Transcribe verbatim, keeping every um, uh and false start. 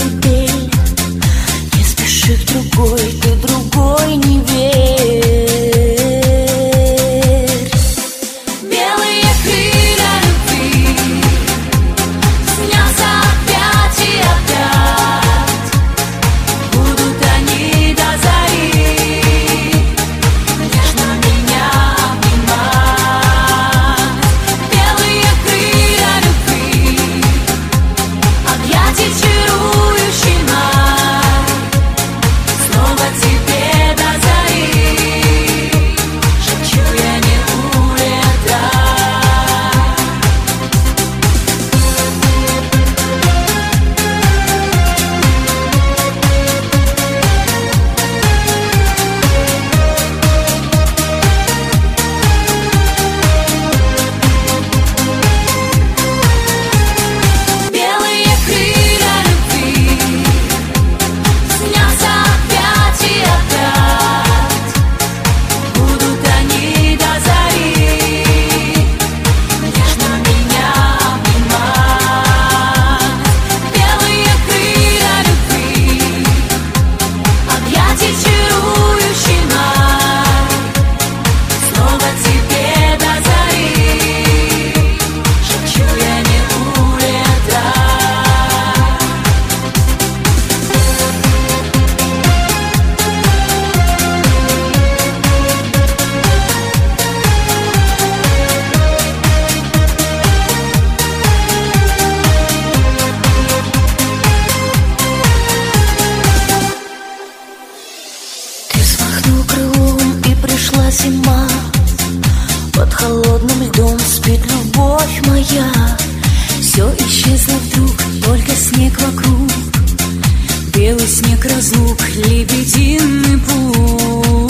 колыбель. Не спеши к другой, ты другой не верь. Белые крылья любви снятся опять и опять. Будут они до зари нежно меня обнимать. Белые крылья любви, объятий чарующий май. Снова тебе до зари шепчу я, не улетай. Белые крылья любви снятся опять и опять. Будут они до зари нежно меня обнимать. Белые крылья любви, объятий чарующий май. Снова тебе до зари шепчу я, не улетай. Ты взмахнул крылом, и пришла зима. Под холодным льдом спит любовь моя. Все исчезло вдруг, только снег вокруг. Белый снег разлук, лебединый путь.